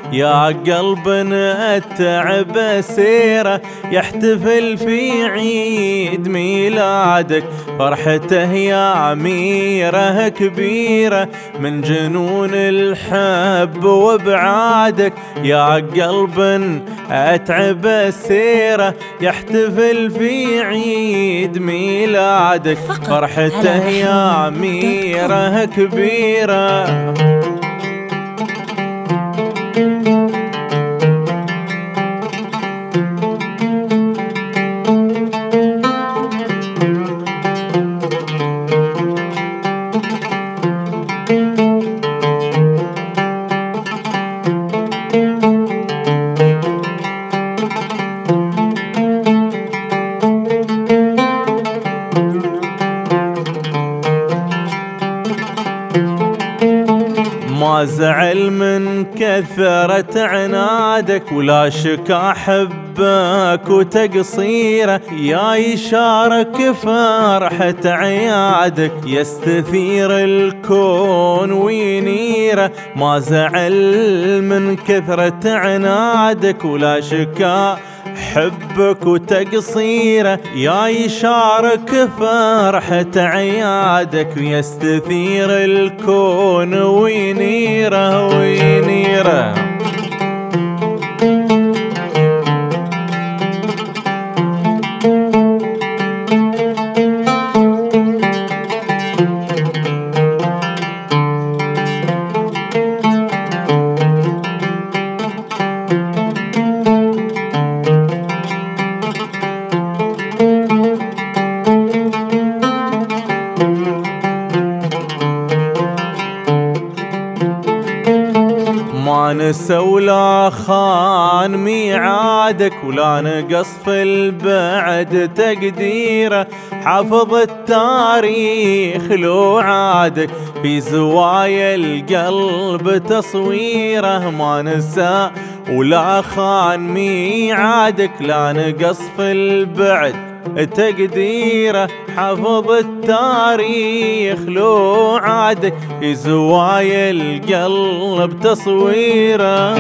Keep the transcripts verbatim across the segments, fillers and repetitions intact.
يا قلب اتعب سيره يحتفل في عيد ميلادك، فرحته يا أميرة كبيرة من جنون الحب وابعادك. يا قلب اتعب سيره يحتفل في عيد ميلادك، فرحته يا أميرة كبيرة. ما زعل من كثرة عنادك ولا شكا حبك وتقصيره، يا يشارك فرحة عيادك يستثير الكون وينيره. ما زعل من كثرة عنادك ولا شكا حبك وتقصيره، يا يشارك فرحة عيادك ويستثير الكون وينيره وينيره. ما نسى ولا خان ميعادك ولا نقص في البعد تقديره، حافظ التاريخ لو عادك في زوايا القلب تصويره. ما نسى ولا خان ميعادك لا نقص في البعد تقديره، حافظ التاريخ لو عادك في زوايا القلب تصويره.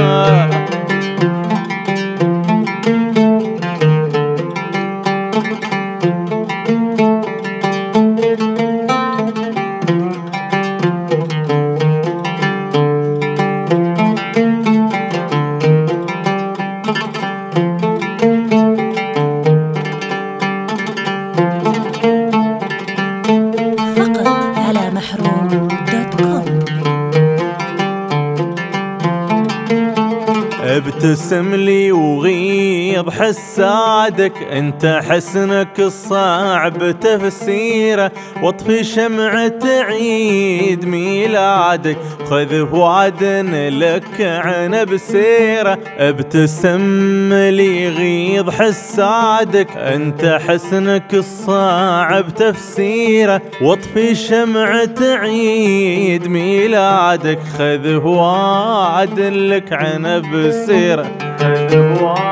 ابتسم لي وغيض حسادك، انت حسنك الصعب تفسيره، واطفي شمعة عيد ميلادك خذ فؤاد لك عنب سيره. ابتسم لي غيض حسادك، انت حسنك الصعب تفسيره، واطفي شمعة عيد ميلادك خذ فؤاد لك عنب سيره.